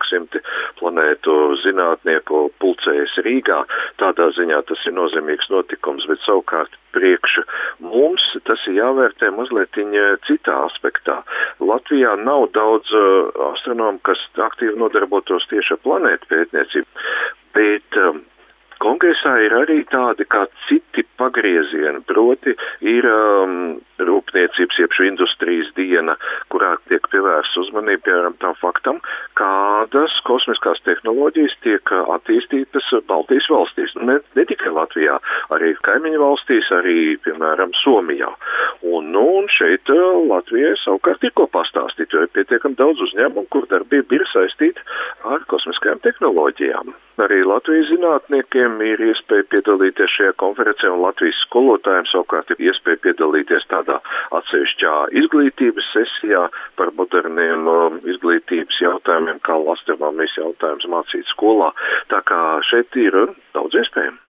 200 planētu zinātnieku pulcējas Rīgā. Tādā ziņā tas ir nozīmīgs notikums, bet savukārt priekš mums tas ir jāvērtē mazliet citā aspektā. Latvijā nav daudz astronomu, kas aktīvi nodarbotos tieši ar planētu pētniecību, bet kongresā ir arī tādi kā citi pagriezieni, proti ir rūpniecības, jeb industrijas diena, kurā tiek pievērsta uzmanība, piemēram, tam faktam, kādas kosmiskās tehnoloģijas tiek attīstītas Baltijas valstīs. Ne tikai Latvijā, arī kaimiņu valstīs, arī, piemēram, Somijā. Un šeit Latvijai savukārt ir ko pastāstīt, jo ir pietiekami daudz uzņēmumu, kur darbība ir saistīta ar kosmiskajām tehnoloģijām. Arī Latvijas zinātniekiem ir iespēja piedalīties šajā konferencē, un Latvijas skolotājiem savukārt ir iespēja piedalīties tādā atsevišķā izglītības sesijā par moderniem izglītības jautājumiem, kā astronomijas jautājums mācīt skolā. Tā kā šeit ir daudz iespējami.